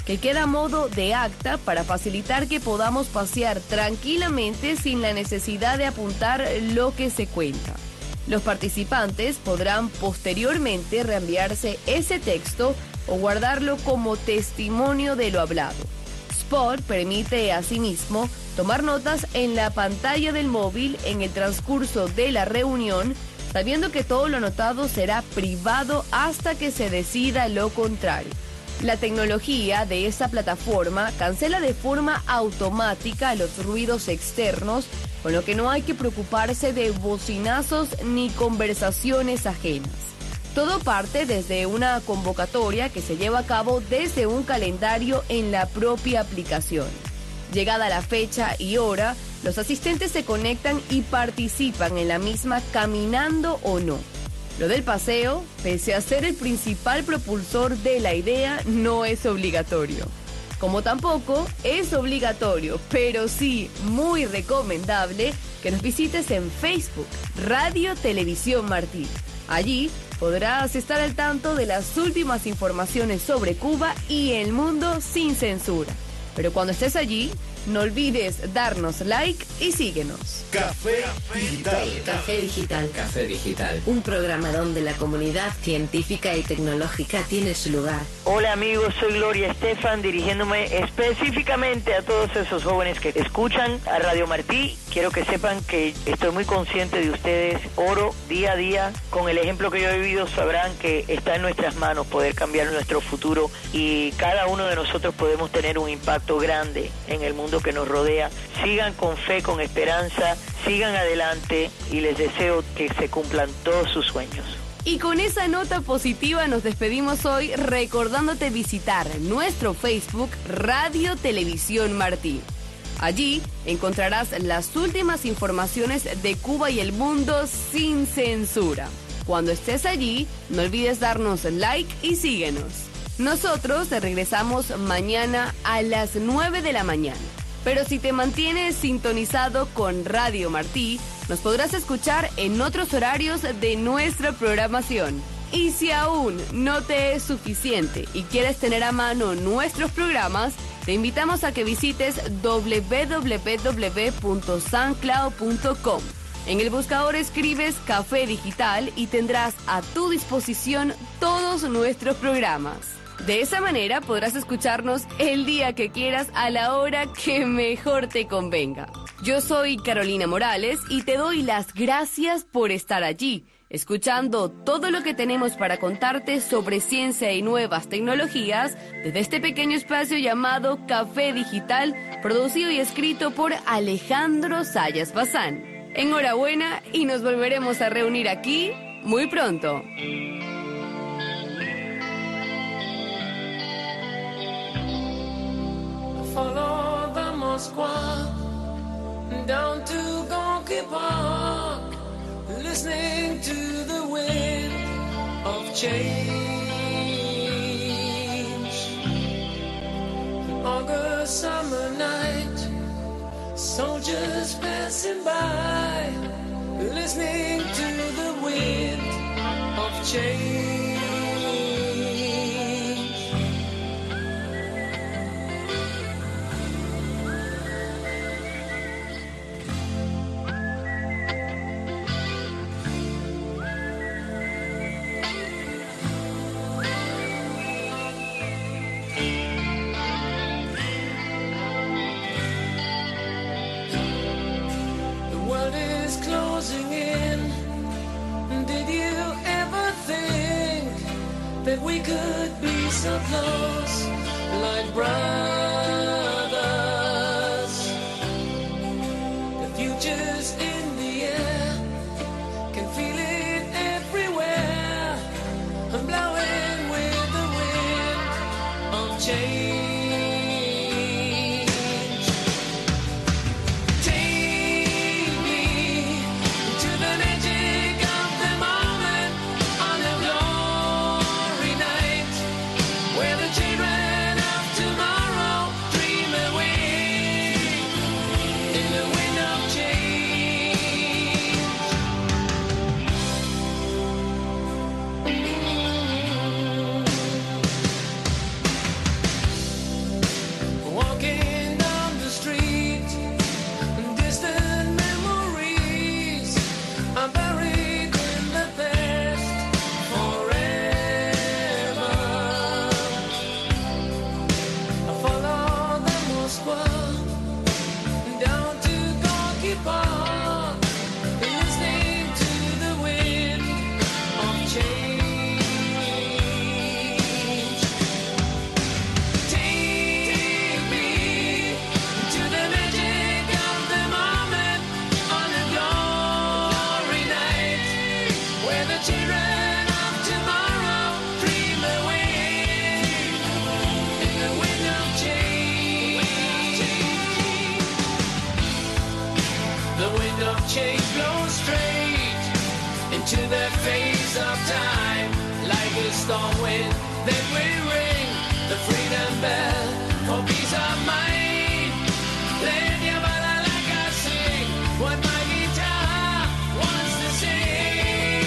que queda a modo de acta para facilitar que podamos pasear tranquilamente sin la necesidad de apuntar lo que se cuenta. Los participantes podrán posteriormente reenviarse ese texto o guardarlo como testimonio de lo hablado. Spot permite asimismo tomar notas en la pantalla del móvil en el transcurso de la reunión, sabiendo que todo lo anotado será privado hasta que se decida lo contrario. La tecnología de esta plataforma cancela de forma automática los ruidos externos, con lo que no hay que preocuparse de bocinazos ni conversaciones ajenas. Todo parte desde una convocatoria que se lleva a cabo desde un calendario en la propia aplicación. Llegada la fecha y hora, los asistentes se conectan y participan en la misma caminando o no. Lo del paseo, pese a ser el principal propulsor de la idea, no es obligatorio. Como tampoco es obligatorio, pero sí muy recomendable que nos visites en Facebook, Radio Televisión Martí. Allí podrás estar al tanto de las últimas informaciones sobre Cuba y el mundo sin censura. Pero cuando estés allí, no olvides darnos like y síguenos. Café Digital. Café Digital. Café Digital. Un programa donde la comunidad científica y tecnológica tiene su lugar. Hola amigos, soy Gloria Estefan, dirigiéndome específicamente a todos esos jóvenes que escuchan a Radio Martí. Quiero que sepan que estoy muy consciente de ustedes. Oro día a día. Con el ejemplo que yo he vivido sabrán que está en nuestras manos poder cambiar nuestro futuro y cada uno de nosotros podemos tener un impacto grande en el mundo que nos rodea. Sigan con fe, con esperanza, sigan adelante y les deseo que se cumplan todos sus sueños. Y con esa nota positiva nos despedimos hoy recordándote visitar nuestro Facebook Radio Televisión Martí. Allí encontrarás las últimas informaciones de Cuba y el mundo sin censura. Cuando estés allí, no olvides darnos like y síguenos. Nosotros te regresamos mañana a las nueve de la mañana. Pero si te mantienes sintonizado con Radio Martí, nos podrás escuchar en otros horarios de nuestra programación. Y si aún no te es suficiente y quieres tener a mano nuestros programas, te invitamos a que visites doble u doble u doble u punto soundcloud punto com. En el buscador escribes Café Digital y tendrás a tu disposición todos nuestros programas. De esa manera podrás escucharnos el día que quieras a la hora que mejor te convenga. Yo soy Carolina Morales y te doy las gracias por estar allí, escuchando todo lo que tenemos para contarte sobre ciencia y nuevas tecnologías desde este pequeño espacio llamado Café Digital, producido y escrito por Alejandro Sayas Bazán. Enhorabuena y nos volveremos a reunir aquí muy pronto. Follow the Moskwa down to Gonky Park, listening to the wind of change. An August summer night, soldiers passing by, listening to the wind of change. Closing in. Did you ever think that we could be so close, like brothers? The future's in the air, can feel it everywhere. I'm blowing with the wind of change. Change. The wind of change blows straight into the face of time. Like a storm wind, then we ring the freedom bell for peace of mind. Let your bala like I sing what my guitar wants to sing.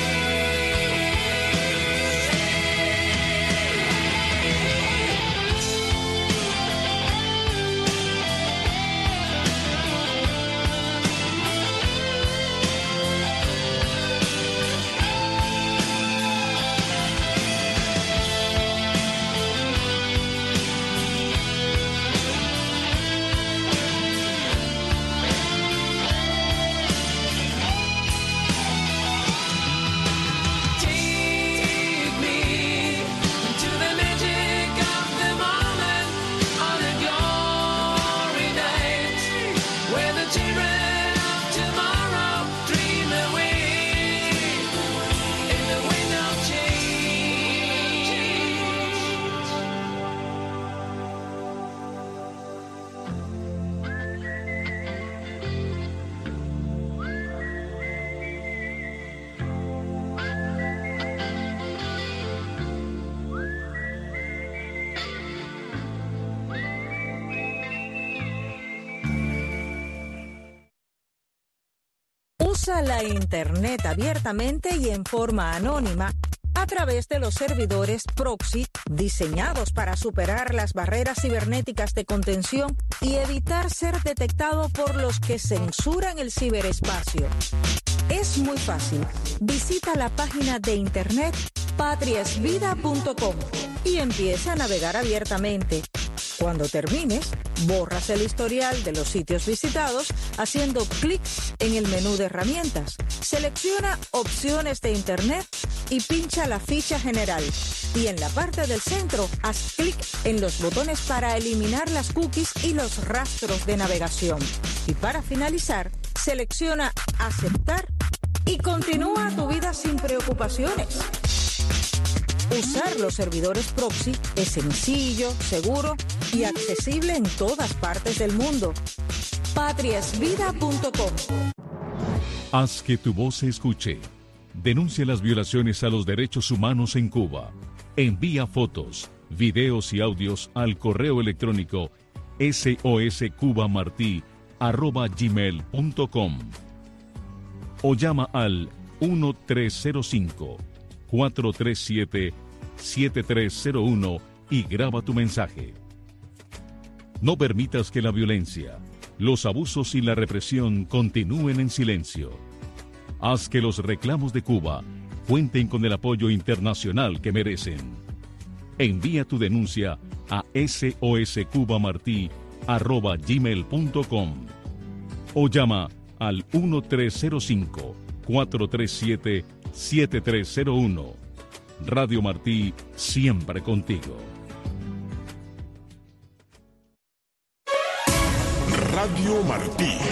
Usa la Internet abiertamente y en forma anónima a través de los servidores proxy diseñados para superar las barreras cibernéticas de contención y evitar ser detectado por los que censuran el ciberespacio. Es muy fácil. Visita la página de internet patriasvida punto com y empieza a navegar abiertamente. Cuando termines, borras el historial de los sitios visitados haciendo clic en el menú de herramientas. Selecciona opciones de internet y pincha la ficha general. Y en la parte del centro, haz clic en los botones para eliminar las cookies y los rastros de navegación. Y para finalizar, selecciona aceptar y continúa tu vida sin preocupaciones. Usar los servidores proxy es sencillo, seguro y accesible en todas partes del mundo. patriasvida punto com. Haz que tu voz se escuche. Denuncia las violaciones a los derechos humanos en Cuba. Envía fotos, videos y audios al correo electrónico soscubamartí arroba gmail punto com o llama al uno tres cero cinco, cuatro tres siete, siete tres cero uno y graba tu mensaje. No permitas que la violencia, los abusos y la represión continúen en silencio. Haz que los reclamos de Cuba cuenten con el apoyo internacional que merecen. Envía tu denuncia a soscubamartí arroba gmail punto com o llama al uno tres cero cinco, cuatro tres siete, siete tres cero uno. Radio Martí, siempre contigo. Radio Martí.